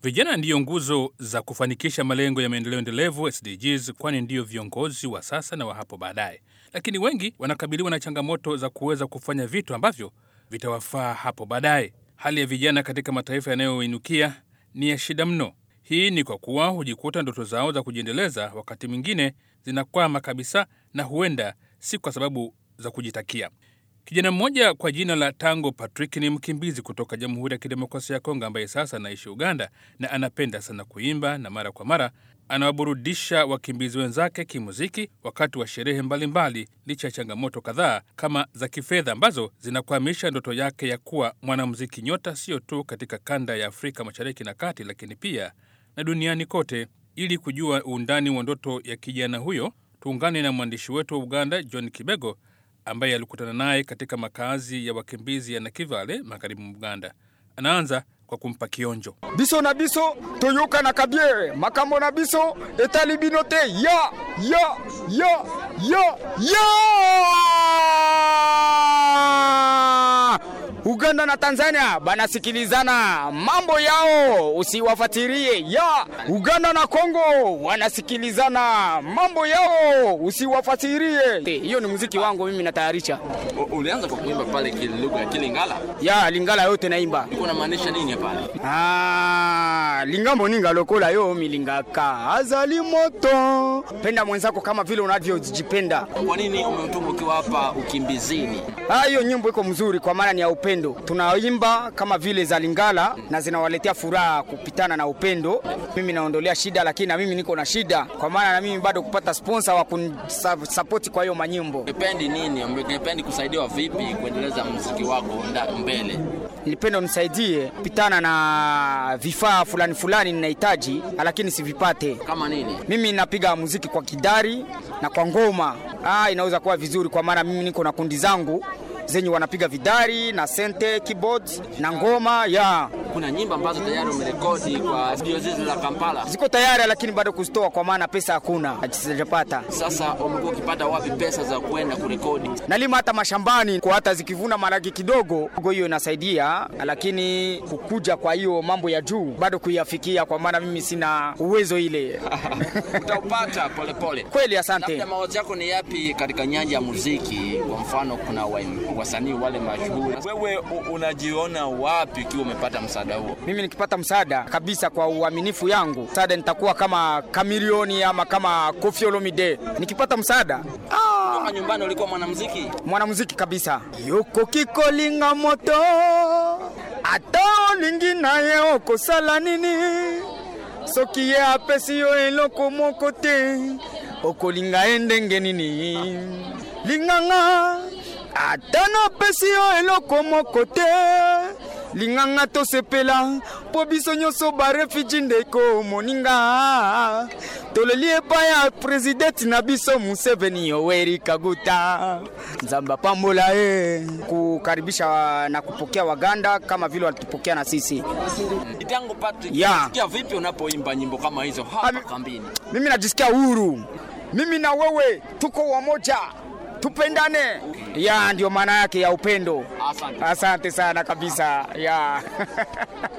Vijana ndiyo nguzo za kufanikisha malengo ya maendeleo endelevu SDGs, kwani ndiyo viongozi wa sasa na wa hapo baadaye. Lakini wengi wanakabiliwa na changamoto za kuweza kufanya vitu ambavyo vitawafaa hapo baadaye. Hali ya vijana katika mataifa yanayoinukia ni ya shida mno. Hii ni kwa kuwa hujikuta ndoto zao za kujiendeleza wakati mwingine zinakwama kabisa, na huenda si kwa sababu za kujitakia. Kijana mmoja kwa jina la Tango Patrick ni mkimbizi kutoka Jamhuri ya Kidemokrasia ya Kongo ambaye sasa anaishi Uganda, na anapenda sana kuimba na mara kwa mara anawaburudisha wakimbizi wenzake kimuziki wakati wa sherehe mbalimbali, licha ya changamoto kadhaa kama za kifedha ambazo zinakwamisha ndoto yake ya kuwa mwanamuziki nyota, sio tu katika kanda ya Afrika Mashariki na Kati, lakini pia na duniani kote. Ili kujua undani wa ndoto ya kijana huyo, tuungane na mwandishi wetu wa Uganda John Kibego ambaye alikutana naye katika makazi ya wakimbizi ya Nakivale magharibi mwa Uganda. Anaanza kwa kumpa kionjo. Biso na biso toyoka na kabie makambo na biso etalibinote ya Uganda na Tanzania banasikilizana, mambo yao usiwafatirie. Ya Uganda na Kongo wanasikilizana, mambo yao usiwafatirie. Hiyo ni muziki wangu mimi natayarisha. Ulianza kwa kuimba pale kilugha ya Kilingala? Ya Lingala yote naimba. Iko na maanisha nini pale? Lingambo ninga lokola yo milingaka azali moto. Penda mwenzako kama vile unavyojipenda. Kwa nini umetumbukiwa hapa ukimbizini? Hiyo nyimbo iko mzuri kwa maana ni ya upendo. Tunaimba kama vile za Lingala na zinawaletea furaha kupitana na upendo. Mimi naondolea shida, lakini na mimi niko na shida kwa maana na mimi bado kupata sponsor wa kunisupport kwa hiyo manyimbo. Ungependi nini? Ungependi kusaidiwa vipi kuendeleza muziki wako mbele? Nilipenda unisaidie kupitana na vifaa fulani ninahitaji lakini sivipate. Kama nini? Mimi napiga muziki kwa kidari na kwa ngoma. Inaweza kuwa vizuri kwa maana mimi niko na kundi zangu zenye wanapiga vidari na sente, keyboards na ngoma. Kuna nyimbo ambazo tayari umerekodi kwa studio hizi za Kampala? Ziko tayari lakini bado kuzitoa kwa maana pesa hakuna, sijapata. Sasa umekuwa ukipata wapi pesa za kwenda kurekodi? Nalima hata mashambani, kwa hata zikivuna maragi kidogo, hiyo inasaidia, lakini kukuja kwa hiyo mambo ya juu bado kuyafikia kwa maana mimi sina uwezo ile. Utaupata pole. Kweli, asante. Na mawazo yako ni yapi katika nyanja ya muziki? Kwa mfano kuna wasanii wale mashuhuri. Wewe unajiona wapi ukiwa umepata msaada huo? Mimi nikipata msaada kabisa kwa uaminifu yangu, msaada nitakuwa kama Kamilioni ama kama Koffi Olomide. Nikipata msaada. Kama nyumbani ulikuwa mwanamuziki kabisa. Yoko kikolinga moto atao lingi naye okosala nini, soki ye apesi yo eloko moko te okolinga endenge nini, linganga atana pesi yo eloko moko te, linganga to sepela po biso nyoso ba refugee ndeko moninga tolelie pa ya president na biso Museveni Yoweri Kaguta nzamba pambola kukaribisha na kupokea Waganda kama vile walitupokea na sisi. Tango Patrick, unasikia vipi unapoimba nyimbo kama hizo hapa kambini? Mimi najisikia huru. Mimi na wewe tuko wamoja, tupendane. Ndio maana yake ya upendo. Asante sana kabisa.